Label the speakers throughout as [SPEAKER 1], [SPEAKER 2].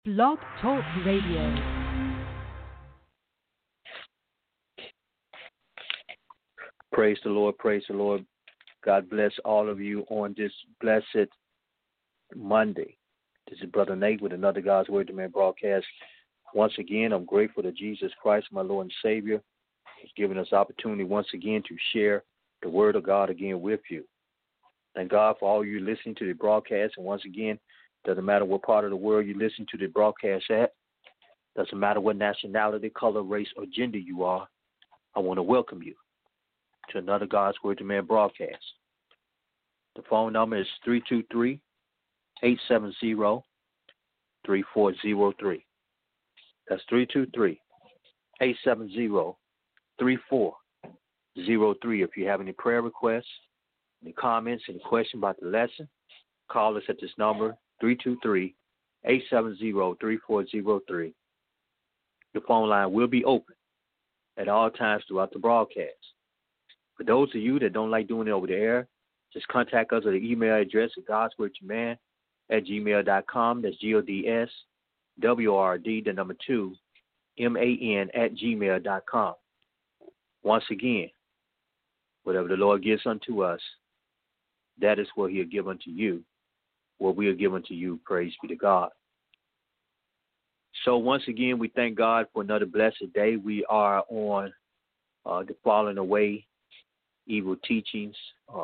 [SPEAKER 1] Blog Talk Radio.
[SPEAKER 2] Praise the Lord, praise the Lord. God bless all of you on this blessed Monday. This is Brother Nate with another God's Word to Man broadcast. Once again, I'm grateful to Jesus Christ, my Lord and Savior. He's given us opportunity once again to share the Word of God again with you. Thank God for all you listening to the broadcast. And once again, doesn't matter what part of the world you listen to the broadcast at. Doesn't matter what nationality, color, race, or gender you are. I want to welcome you to another God's Word to Man broadcast. The phone number is 323-870-3403. That's 323-870-3403 if you have any prayer requests, any comments, any questions about the lesson. Call us at this number, 323-870-3403. The phone line will be open at all times throughout the broadcast. For those of you that don't like doing it over the air, just contact us at the email address at godswordtoman@gmail.com. That's GODSWRD2MAN@gmail.com. Once again, whatever the Lord gives unto us, that is what he'll give unto you. What we'll give unto you, praise be to God. So once again, we thank God for another blessed day. We are on the falling away, evil teachings,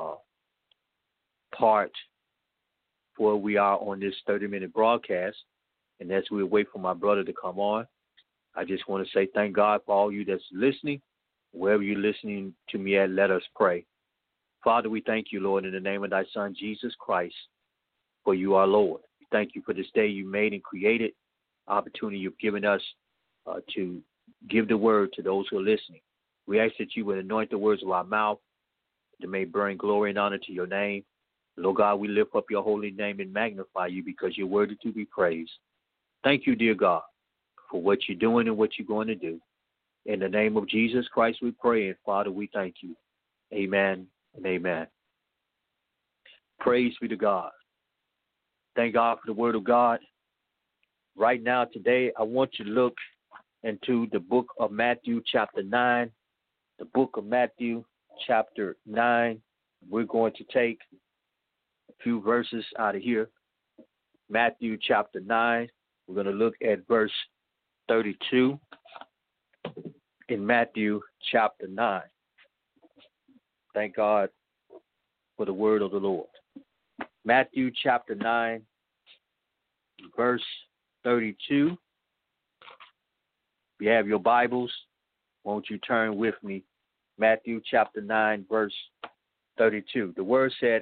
[SPEAKER 2] part 4. We are on this 30-minute broadcast, and as we wait for my brother to come on, I just want to say thank God for all you that's listening. Wherever you're listening to me at, let us pray. Father, we thank you, Lord, in the name of thy Son, Jesus Christ, for you are Lord. We thank you for this day you made and created, opportunity you've given us to give the word to those who are listening. We ask that you would anoint the words of our mouth, that may bring glory and honor to your name. Lord God, we lift up your holy name and magnify you because you're worthy to be praised. Thank you, dear God, for what you're doing and what you're going to do. In the name of Jesus Christ we pray, and Father, we thank you. Amen and amen. Praise be to God. Thank God for the word of God. Right now, today, I want you to look into the book of Matthew, chapter 9. The book of Matthew, chapter 9. We're going to take a few verses out of here. Matthew, chapter 9. We're going to look at verse 32 in Matthew, chapter 9. Thank God for the word of the Lord. Matthew, chapter 9, verse 32. If you have your Bibles, won't you turn with me? Matthew chapter 9, verse 32. The word said,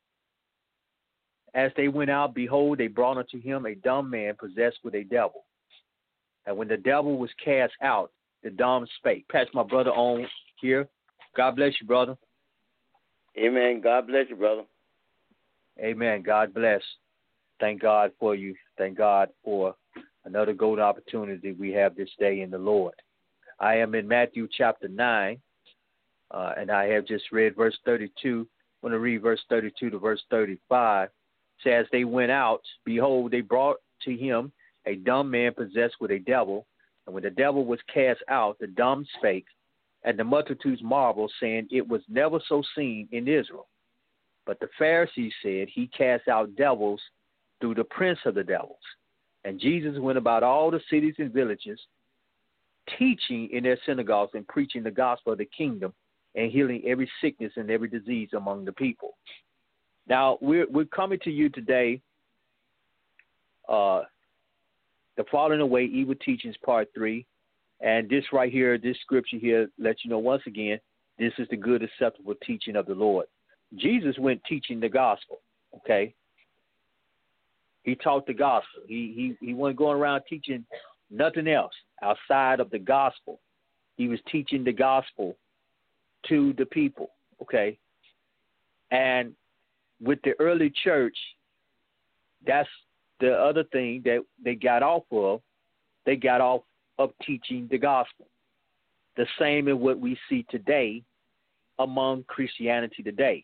[SPEAKER 2] as they went out, behold, they brought unto him a dumb man possessed with a devil. And when the devil was cast out, the dumb spake. Pass my brother on here. God bless you, brother.
[SPEAKER 3] Amen. God bless you, brother.
[SPEAKER 2] Amen. God bless. Thank God for you. Thank God for another golden opportunity we have this day in the Lord. I am in Matthew chapter 9, and I have just read verse 32. I want to read verse 32 to verse 35. It says, they went out, behold, they brought to him a dumb man possessed with a devil. And when the devil was cast out, the dumb spake, and the multitudes marveled, saying, it was never so seen in Israel. But the Pharisees said, he cast out devils through the prince of the devils. And Jesus went about all the cities and villages, teaching in their synagogues and preaching the gospel of the kingdom and healing every sickness and every disease among the people. Now, we're coming to you today, the falling away, evil teachings, part 3. And this right here, this scripture here lets you know once again, this is the good, acceptable teaching of the Lord. Jesus went teaching the gospel, okay? He taught the gospel. He wasn't going around teaching nothing else outside of the gospel. He was teaching the gospel to the people, okay? And with the early church, that's the other thing that they got off of. They got off of teaching the gospel. The same in what we see today among Christianity today.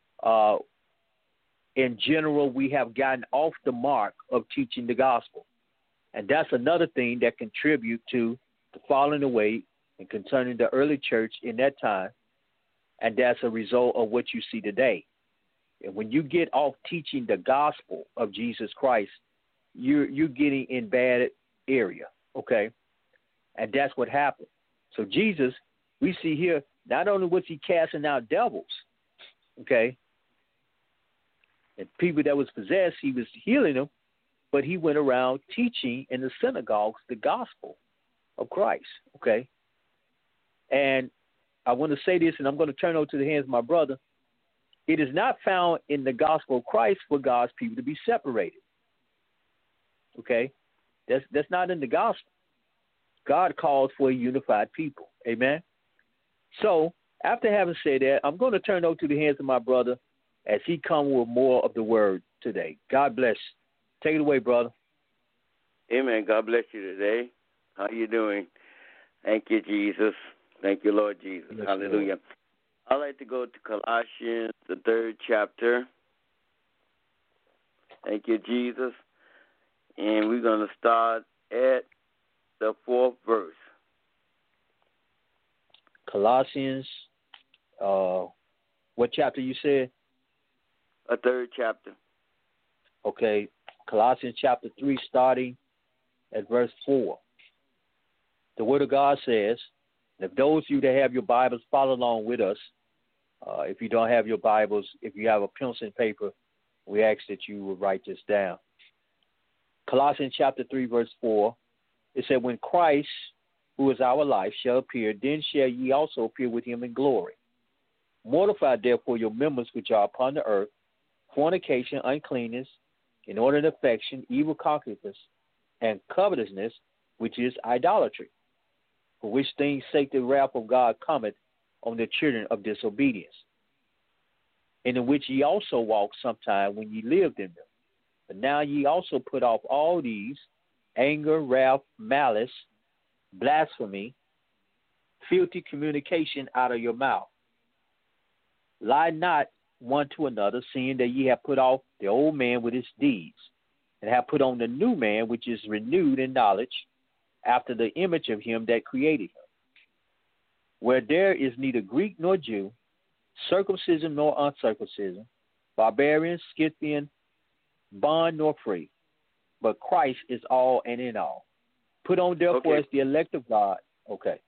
[SPEAKER 2] In general, we have gotten off the mark of teaching the gospel. And that's another thing that contribute to the falling away and concerning the early church in that time. And that's a result of what you see today. And when you get off teaching the gospel of Jesus Christ, you're getting in bad area, okay? And that's what happened. So Jesus, we see here, not only was he casting out devils, okay, and people that was possessed, he was healing them, but he went around teaching in the synagogues the gospel of Christ, okay? And I want to say this, and I'm going to turn over to the hands of my brother. It is not found in the gospel of Christ for God's people to be separated, okay? That's not in the gospel. God calls for a unified people, amen? So after having said that, I'm going to turn over to the hands of my brother as he comes with more of the word today. God bless. Take it away, brother.
[SPEAKER 3] Amen. God bless you today. How you doing? Thank you, Jesus. Thank you, Lord Jesus.
[SPEAKER 2] Yes,
[SPEAKER 3] Hallelujah.
[SPEAKER 2] Lord.
[SPEAKER 3] I'd like to go to Colossians, the 3rd chapter. Thank you, Jesus. And we're going to start at the 4th verse.
[SPEAKER 2] Colossians, what chapter you said?
[SPEAKER 3] A 3rd chapter.
[SPEAKER 2] Okay, Colossians chapter 3, starting at verse 4. The Word of God says, if those of you that have your Bibles, follow along with us. If you don't have your Bibles, if you have a pencil and paper, we ask that you would write this down. Colossians chapter 3, verse 4, it said, when Christ, who is our life, shall appear, then shall ye also appear with him in glory. Mortify therefore your members which are upon the earth, fornication, uncleanness, inordinate affection, evil concupiscence, and covetousness, which is idolatry, for which things sake the wrath of God cometh on the children of disobedience, and in which ye also walked sometime when ye lived in them. But now ye also put off all these, anger, wrath, malice, blasphemy, filthy communication out of your mouth. Lie not one to another, seeing that ye have put off the old man with his deeds, and have put on the new man, which is renewed in knowledge, after the image of him that created him. Where there is neither Greek nor Jew, circumcision nor uncircumcision, barbarian, Scythian, bond nor free, but Christ is all and in all. Put on therefore as the elect of God. Okay.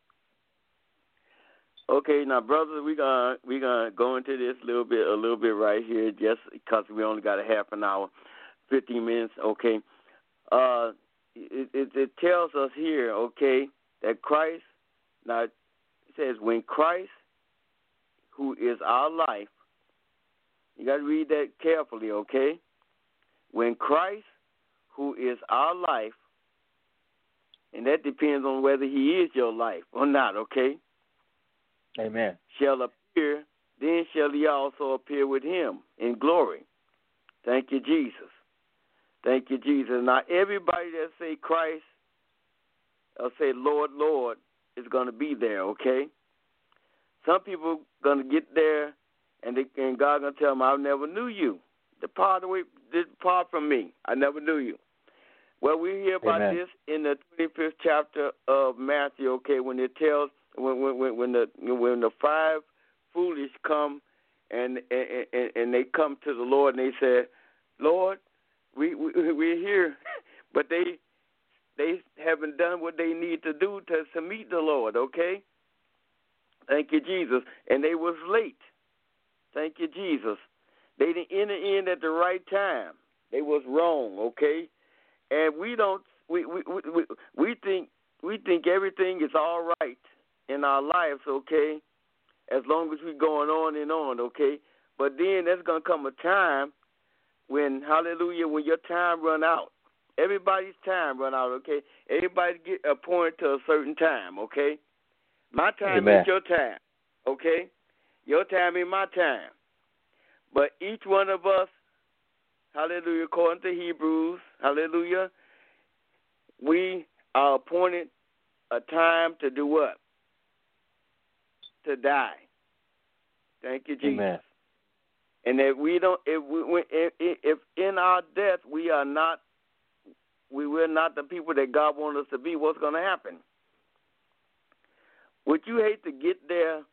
[SPEAKER 3] Okay, now, brothers, we're gonna go into this a little bit right here, just because we only got a half an hour, 15 minutes. Okay, it tells us here, okay, that Christ. Now, it says when Christ, who is our life. You got to read that carefully, okay? When Christ, who is our life, and that depends on whether he is your life or not, okay?
[SPEAKER 2] Amen.
[SPEAKER 3] Shall appear, then shall ye also appear with him in glory. Thank you, Jesus. Thank you, Jesus. Now, everybody that say Christ or say Lord, Lord is going to be there, okay? Some people going to get there, and God going to tell them, I never knew you. Depart from me. I never knew you. Well, we hear about
[SPEAKER 2] Amen.
[SPEAKER 3] this in the 25th chapter of Matthew, okay, when it tells when the 5 foolish come and they come to the Lord and they say, Lord, we're here, but they haven't done what they need to do to meet the Lord, okay? Thank you, Jesus. And they was late. Thank you, Jesus. They didn't enter in at the right time. They was wrong, okay? And we think everything is all right in our lives, okay, as long as we're going on and on, okay? But then there's going to come a time when, hallelujah, when your time run out. Everybody's time run out, okay? Everybody get appointed to a certain time, okay? My time
[SPEAKER 2] Amen.
[SPEAKER 3] is your time, okay? Your time is my time. But each one of us, hallelujah, according to Hebrews, hallelujah, we are appointed a time to do what? To die. Thank you, Jesus.
[SPEAKER 2] Amen.
[SPEAKER 3] And if we don't, if in our death we are not we're not the people that God wants us to be, what's going to happen? Would you hate to get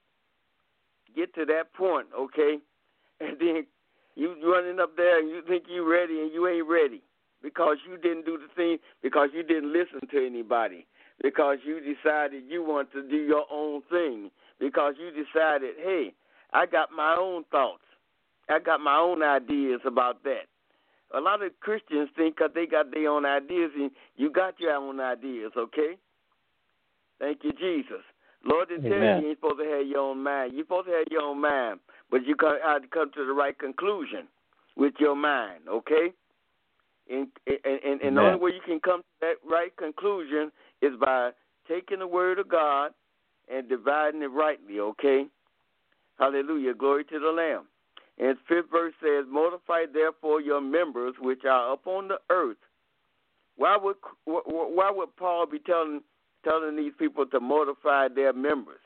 [SPEAKER 3] to that point, okay, and then you running up there and you think you're ready and you ain't ready because you didn't do the thing, because you didn't listen to anybody, because you decided you want to do your own thing, because you decided, hey, I got my own thoughts. I got my own ideas about that. A lot of Christians think because they got their own ideas, and you got your own ideas, okay? Thank you, Jesus. Lord didn't tell you you ain't supposed to have your own mind. You're supposed to have your own mind, but you have to come to the right conclusion with your mind, okay? And the only way you can come to that right conclusion is by taking the word of God and dividing it rightly, okay? Hallelujah. Glory to the Lamb. And 5th verse says, mortify therefore your members which are upon the earth. Why would Paul be telling these people to mortify their members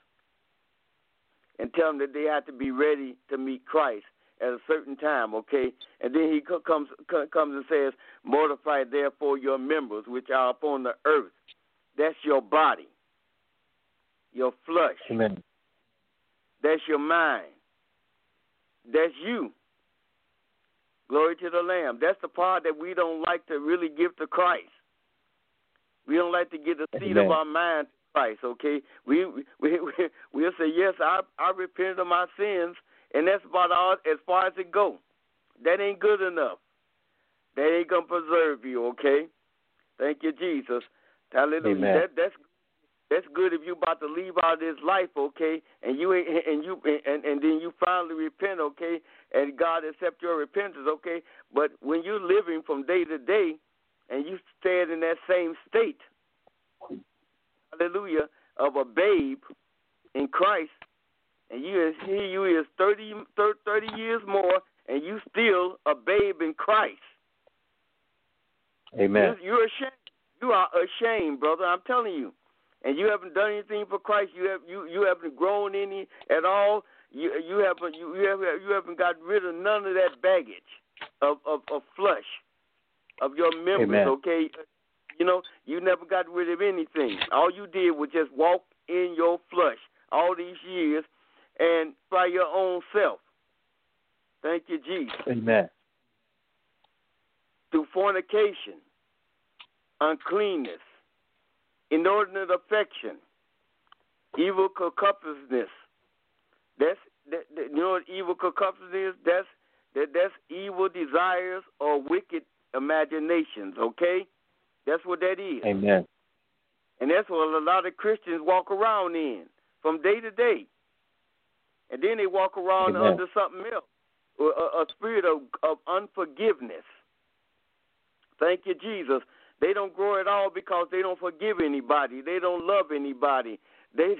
[SPEAKER 3] and tell them that they have to be ready to meet Christ at a certain time, okay? And then he comes and says, mortify therefore your members which are upon the earth. That's your body, your flesh.
[SPEAKER 2] Amen.
[SPEAKER 3] That's your mind. That's you. Glory to the Lamb. That's the part that we don't like to really give to Christ. We don't like to give the seat of our mind to Christ, okay? We'll say, yes, I repented of my sins, and that's about all as far as it goes. That ain't good enough. That ain't going to preserve you, okay? Thank you, Jesus. Hallelujah. That's good if you about to leave out of this life, okay, and then you finally repent, okay, and God accept your repentance, okay. But when you're living from day to day and you stay in that same state, hallelujah, of a babe in Christ, and here you is 30 years more, and you still a babe in Christ.
[SPEAKER 2] Amen.
[SPEAKER 3] You're ashamed. You are ashamed, brother. I'm telling you. And you haven't done anything for Christ. You haven't grown any at all. You haven't got rid of none of that baggage of flesh of your members. Amen. Okay, you never got rid of anything. All you did was just walk in your flesh all these years and by your own self. Thank you, Jesus.
[SPEAKER 2] Amen.
[SPEAKER 3] Through fornication, uncleanness, inordinate affection, evil covetousness. You know what evil covetousness is? That's evil desires or wicked imaginations, okay? That's what that is.
[SPEAKER 2] Amen.
[SPEAKER 3] And that's what a lot of Christians walk around in from day to day. And then they walk around under something else, a spirit of unforgiveness. Thank you, Jesus. They don't grow at all because they don't forgive anybody. They don't love anybody. They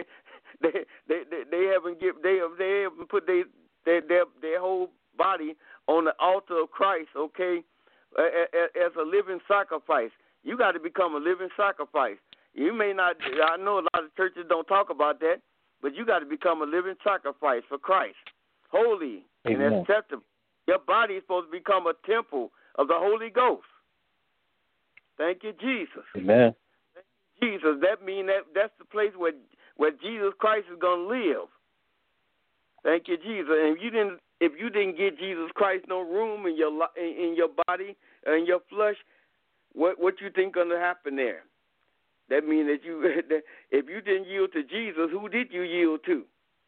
[SPEAKER 3] haven't put their whole body on the altar of Christ, okay, as a living sacrifice. You got to become a living sacrifice. You may not. I know a lot of churches don't talk about that, but you got to become a living sacrifice for Christ, holy and acceptable. Your body is supposed to become a temple of the Holy Ghost. Thank you, Jesus.
[SPEAKER 2] Amen.
[SPEAKER 3] Thank you, Jesus. That means that's the place where Jesus Christ is going to live. Thank you, Jesus. And if you didn't give Jesus Christ no room in your body and your flesh, what you think going to happen there? That means that if you didn't yield to Jesus, who did you yield to?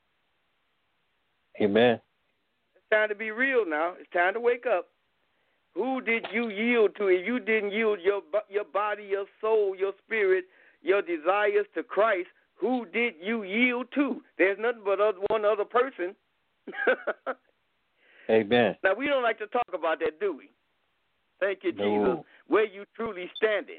[SPEAKER 2] Amen.
[SPEAKER 3] It's time to be real now. It's time to wake up. Who did you yield to? If you didn't yield your body, your soul, your spirit, your desires to Christ, who did you yield to? There's nothing but one other person.
[SPEAKER 2] Amen.
[SPEAKER 3] Now, we don't like to talk about that, do we? Thank you, Jesus. Where you truly standing.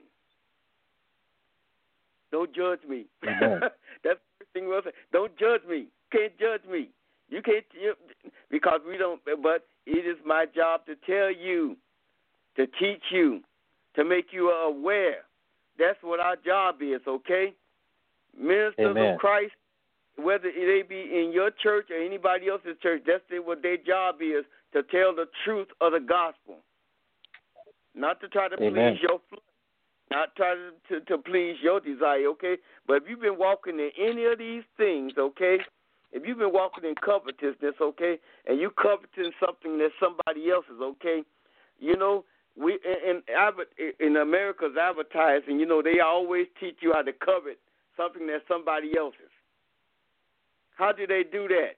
[SPEAKER 3] Don't judge me. That's the first thing we'll say. Don't judge me. Can't judge me. You can't, because we don't, but it is my job to tell you, to teach you, to make you aware. That's what our job is, okay? Ministers of Christ, whether they be in your church or anybody else's church, that's what their job is, to tell the truth of the gospel. Not to try to please your flesh, Not try to please your desire, okay? But if you've been walking in any of these things, okay, if you've been walking in covetousness, okay, and you coveting something that somebody else's, okay, you know, we in America's advertising, you know, they always teach you how to covet something that's somebody else's. How do they do that?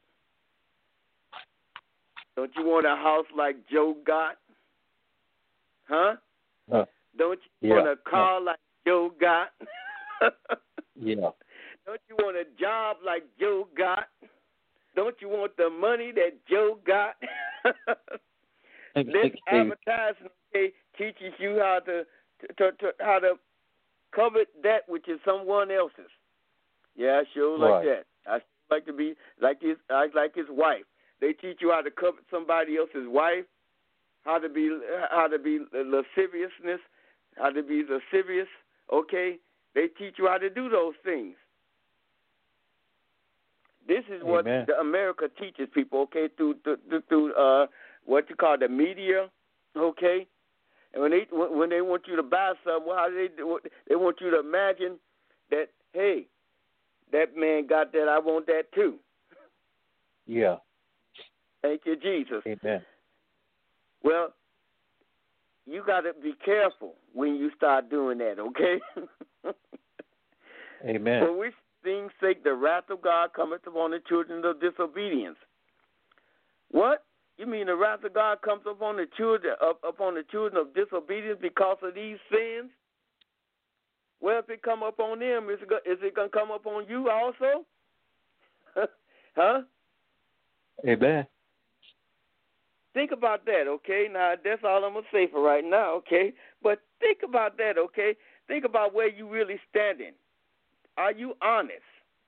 [SPEAKER 3] Don't you want a house like Joe got? Huh? Don't you want a car like Joe got?
[SPEAKER 2] Yeah.
[SPEAKER 3] Don't you want a job like Joe got? Don't you want the money that Joe got? This advertising, okay, teaches you how to covet that which is someone else's. Yeah, I sure like that. I like to be like his wife. They teach you how to covet somebody else's wife, how to be lasciviousness, how to be lascivious. Okay, they teach you how to do those things. This is what America teaches people. Okay, through what you call the media. Okay, and when they want you to buy something, how do they do? They want you to imagine that, hey, that man got that, I want that too.
[SPEAKER 2] Yeah.
[SPEAKER 3] Thank you, Jesus.
[SPEAKER 2] Amen.
[SPEAKER 3] Well, you got to be careful when you start doing that, okay?
[SPEAKER 2] Amen.
[SPEAKER 3] For which things sake the wrath of God cometh upon the children of disobedience. What? You mean the wrath of God comes upon the children of disobedience because of these sins? Well, if it come upon them, is it going to come upon you also? Huh?
[SPEAKER 2] Amen.
[SPEAKER 3] Think about that, okay? Now, that's all I'm going to say for right now, okay? But think about that, okay? Think about where you really standing. Are you honest?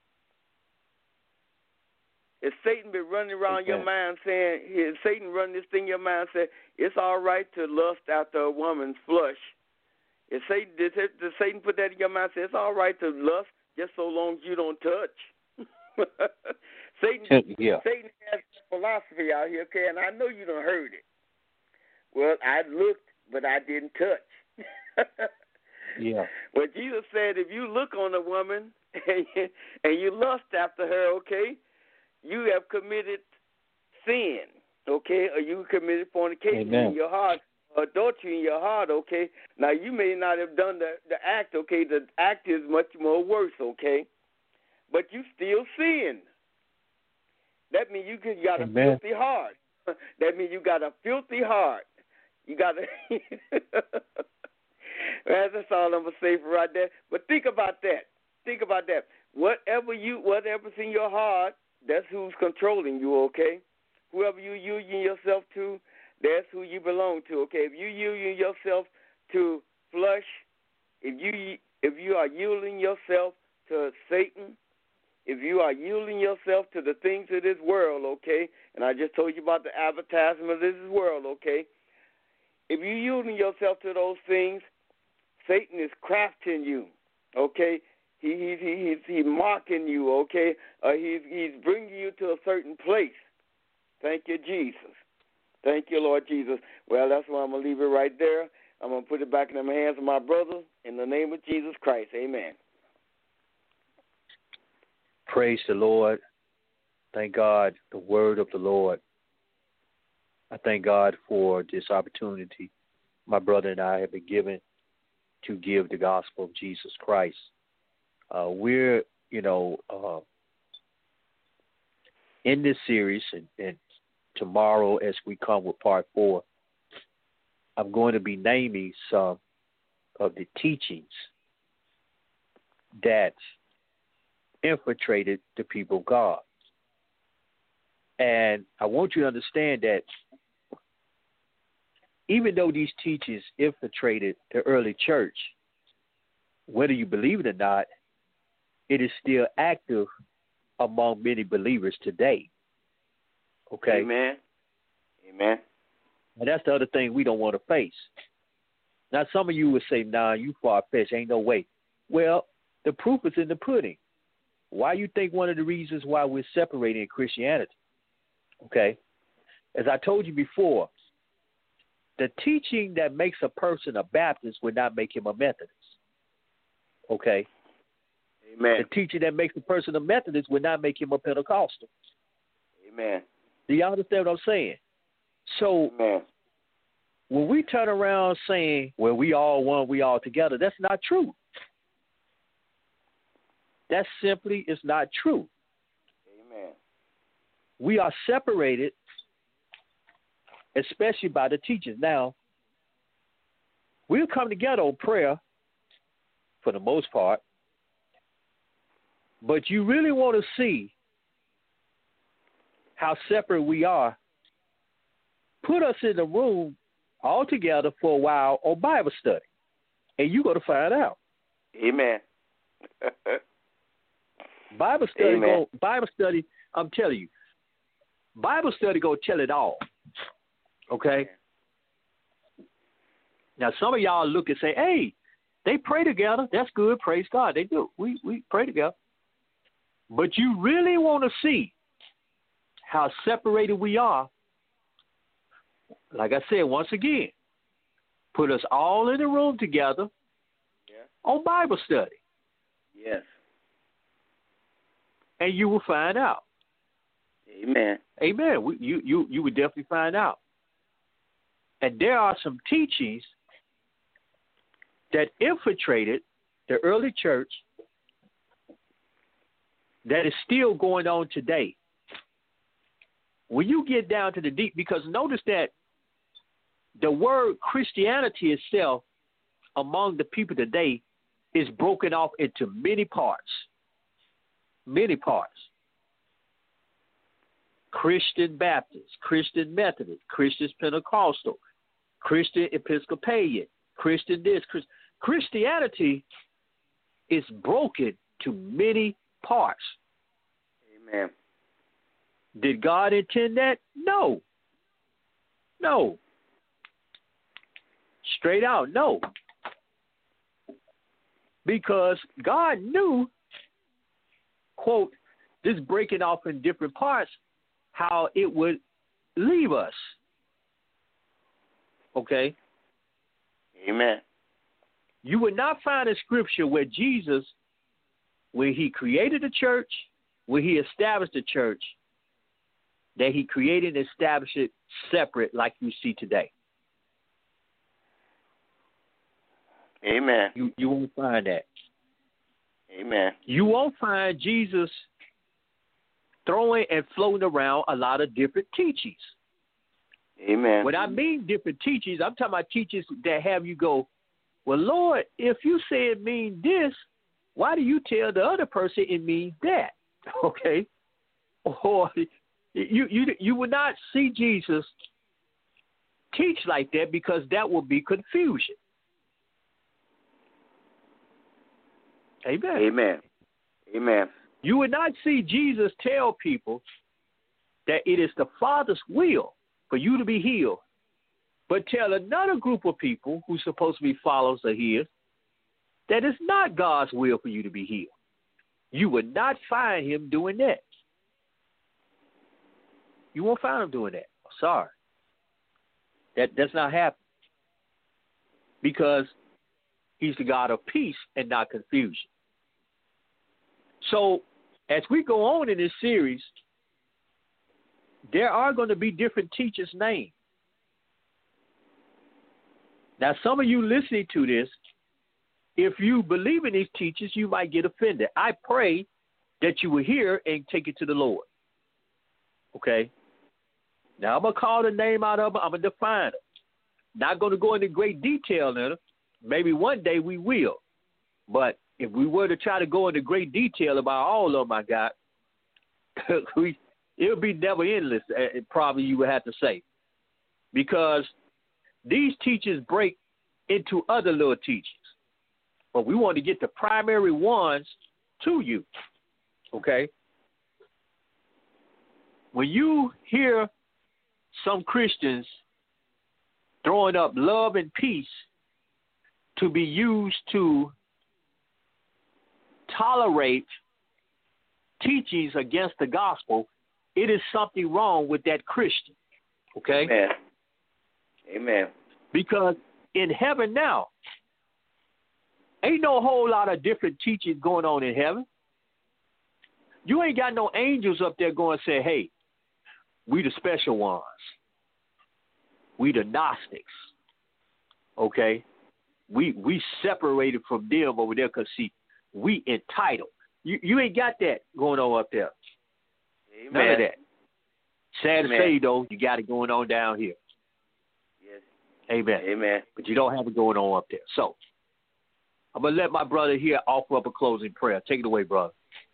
[SPEAKER 3] Is Satan been running around your mind saying, is Satan running this thing in your mind saying, it's all right to lust after a woman's flesh? Did Satan put that in your mind saying, it's all right to lust just so long as you don't touch? Satan has philosophy out here, okay, and I know you done heard it. Well, I looked, but I didn't touch.
[SPEAKER 2] Yeah.
[SPEAKER 3] Well, Jesus said, if you look on a woman and you lust after her, okay, you have committed sin, okay, or you committed fornication in your heart, adultery in your heart, okay. Now, you may not have done the act, okay. The act is much more worse, okay, but you still sin. That means you got a filthy heart. That means you got a filthy heart. You got to. That's all I'm gonna say for right there. But think about that. Think about that. Whatever's in your heart, that's who's controlling you. Okay. Whoever you union yourself to, that's who you belong to. Okay. If you union yourself to flesh, if you are yielding yourself to Satan, if you are yielding yourself to the things of this world, okay, and I just told you about the advertisement of this world, okay, if you're yielding yourself to those things, Satan is crafting you, okay. He's mocking you, okay. He's bringing you to a certain place. Thank you, Jesus. Thank you, Lord Jesus. Well, that's why I'm gonna leave it right there. I'm gonna put it back in the hands of my brother in the name of Jesus Christ. Amen.
[SPEAKER 2] Praise the Lord. Thank God, the word of the Lord. I thank God for this opportunity my brother and I have been given to give the gospel of Jesus Christ. We're, in this series, and tomorrow as we come with part 4, I'm going to be naming some of the teachings that infiltrated the people of God. And I want you to understand that even though these teachings infiltrated the early church, whether you believe it or not, it is still active among many believers today. Okay?
[SPEAKER 3] Amen. Amen.
[SPEAKER 2] And that's the other thing we don't want to face. Now, some of you would say, nah, you far-fetched, ain't no way. Well, the proof is in the pudding. Why you think one of the reasons why we're separating in Christianity? Okay? As I told you before, The teaching that makes a person a Baptist would not make him a Methodist. Okay?
[SPEAKER 3] Amen.
[SPEAKER 2] The teaching that makes a person a Methodist would not make him a Pentecostal.
[SPEAKER 3] Amen.
[SPEAKER 2] Do you understand what I'm saying? So
[SPEAKER 3] Amen.
[SPEAKER 2] when we turn around saying, well, we all one, we all together, that's not true. That simply is not true.
[SPEAKER 3] Amen.
[SPEAKER 2] We are separated, especially by the teachers. Now, we'll come together on prayer for the most part, but you really want to see how separate we are, put us in the room all together for a while on Bible study, and you're going to find out.
[SPEAKER 3] Amen.
[SPEAKER 2] Bible study,
[SPEAKER 3] Amen.
[SPEAKER 2] I'm telling you, Bible study going to tell it all. Okay? Now, some of y'all look and say, hey, they pray together. That's good. Praise God. They do. We pray together. But you really want to see how separated we are. Like I said, once again, put us all in the room together on Bible study.
[SPEAKER 3] Yes.
[SPEAKER 2] And you will find out.
[SPEAKER 3] Amen.
[SPEAKER 2] Amen. You would definitely find out. And there are some teachings that infiltrated the early church that is still going on today. When you get down to the deep, because notice that the word Christianity itself among the people today is broken off into many parts. Many parts. Christian Baptist, Christian Methodist, Christian Pentecostal, Christian Episcopalian, Christian this. Christianity is broken to many parts.
[SPEAKER 3] Amen.
[SPEAKER 2] Did God intend that? No. No. Straight out, no. Because God knew, quote, this breaking off in different parts, how it would leave us. Okay?
[SPEAKER 3] Amen.
[SPEAKER 2] You would not find a scripture where Jesus, where he created the church, where he established the church, that he created and established it separate like you see today.
[SPEAKER 3] Amen.
[SPEAKER 2] You won't find that.
[SPEAKER 3] Amen.
[SPEAKER 2] You won't find Jesus throwing and floating around a lot of different teachings.
[SPEAKER 3] Amen.
[SPEAKER 2] When I mean different teachings, I'm talking about teachings that have you go, well, Lord, if you say it means this, why do you tell the other person it means that? Okay? Or you would not see Jesus teach like that because that would be confusion. Amen.
[SPEAKER 3] Amen. Amen.
[SPEAKER 2] You would not see Jesus tell people that it is the Father's will for you to be healed, but tell another group of people who's supposed to be followers of his that it's not God's will for you to be healed. You would not find him doing that. You won't find him doing that. I'm sorry. That's not happening. Because he's the God of peace and not confusion. So as we go on in this series, there are going to be different teachers named. Now, some of you listening to this, if you believe in these teachers, you might get offended. I pray that you will hear and take it to the Lord. Okay? Now, I'm going to call the name out of them. I'm going to define them. Not going to go into great detail in it. Maybe one day we will. But if we were to try to go into great detail about all of them, I got, it would be never endless, probably you would have to say. Because these teachers break into other little teachings. But we want to get the primary ones to you. Okay? When you hear some Christians throwing up love and peace to be used to tolerate teachings against the gospel, it is something wrong with that Christian. Okay?
[SPEAKER 3] Amen. Amen.
[SPEAKER 2] Because in heaven now, ain't no whole lot of different teachings going on in heaven. You ain't got no angels up there going to say, hey, we the special ones. We the Gnostics. Okay? We separated from them over there because, see, we entitled. You ain't got that going on up there.
[SPEAKER 3] Amen.
[SPEAKER 2] None of that. Sad
[SPEAKER 3] Amen.
[SPEAKER 2] to say, though, you got it going on down here.
[SPEAKER 3] Yes.
[SPEAKER 2] Amen.
[SPEAKER 3] Amen.
[SPEAKER 2] But you don't have it going on up there. So, I'm going to let my brother here offer up a closing prayer. Take it away, brother.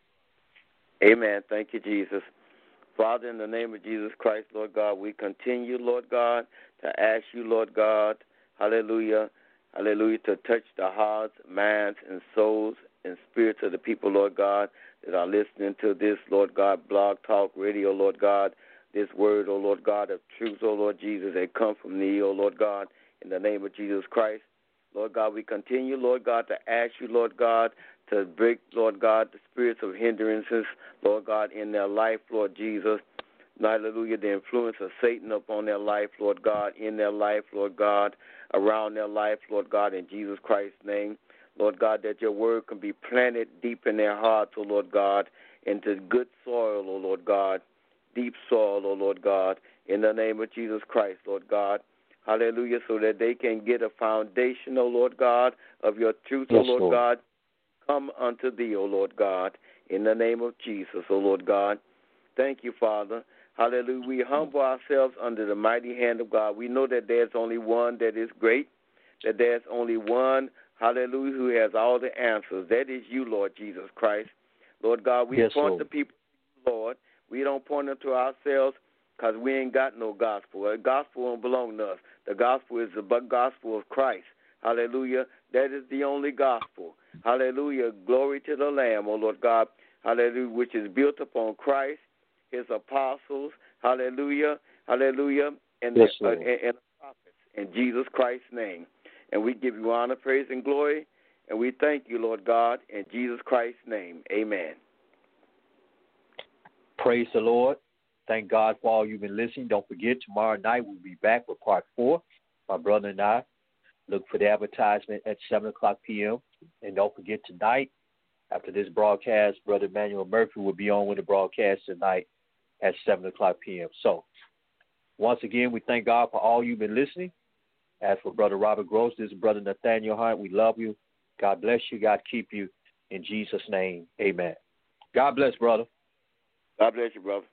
[SPEAKER 3] Amen. Thank you, Jesus. Father, in the name of Jesus Christ, Lord God, we continue, Lord God, to ask you, Lord God, hallelujah, hallelujah, to touch the hearts, minds, and souls and spirits of the people, Lord God, that are listening to this, Lord God, blog talk radio, Lord God, this word, oh Lord God, of truth, oh Lord Jesus, that come from thee, oh Lord God, in the name of Jesus Christ. Lord God, we continue, Lord God, to ask you, Lord God, to break, Lord God, the spirits of hindrances, Lord God, in their life, Lord Jesus. Hallelujah, the influence of Satan upon their life, Lord God, in their life, Lord God, around their life, Lord God, in Jesus Christ's name. Lord God, that your word can be planted deep in their hearts, oh Lord God, into good soil, oh Lord God, deep soil, oh Lord God, in the name of Jesus Christ, Lord God. Hallelujah, so that they can get a foundation, O Lord God, of your truth,
[SPEAKER 2] Yes,
[SPEAKER 3] O Lord
[SPEAKER 2] Lord.
[SPEAKER 3] God. Come unto thee, O Lord God, in the name of Jesus, O Lord God. Thank you, Father. Hallelujah. We humble ourselves under the mighty hand of God. We know that there's only one that is great, that there's only one, hallelujah, who has all the answers. That is you, Lord Jesus Christ. Lord God, we point
[SPEAKER 2] Lord.
[SPEAKER 3] the people to you, Lord. We don't point them to ourselves because we ain't got no gospel. The gospel don't belong to us. The gospel is the gospel of Christ. Hallelujah. That is the only gospel. Hallelujah. Glory to the Lamb, O Lord God. Hallelujah. Which is built upon Christ, his apostles. Hallelujah. Hallelujah. And
[SPEAKER 2] Yes,
[SPEAKER 3] the prophets. In Jesus Christ's name. And we give you honor, praise, and glory. And we thank you, Lord God, in Jesus Christ's name. Amen.
[SPEAKER 2] Praise the Lord. Thank God for all you've been listening. Don't forget, tomorrow night we'll be back with part 4. My brother and I. Look for the advertisement at 7 o'clock p.m. And don't forget tonight, after this broadcast, Brother Emmanuel Murphy will be on with the broadcast tonight at 7 o'clock p.m. So, once again, we thank God for all you've been listening. As for Brother Robert Gross, this is Brother Nathaniel Hunt. We love you. God bless you. God keep you. In Jesus' name, amen. God bless, brother.
[SPEAKER 3] God bless you, brother.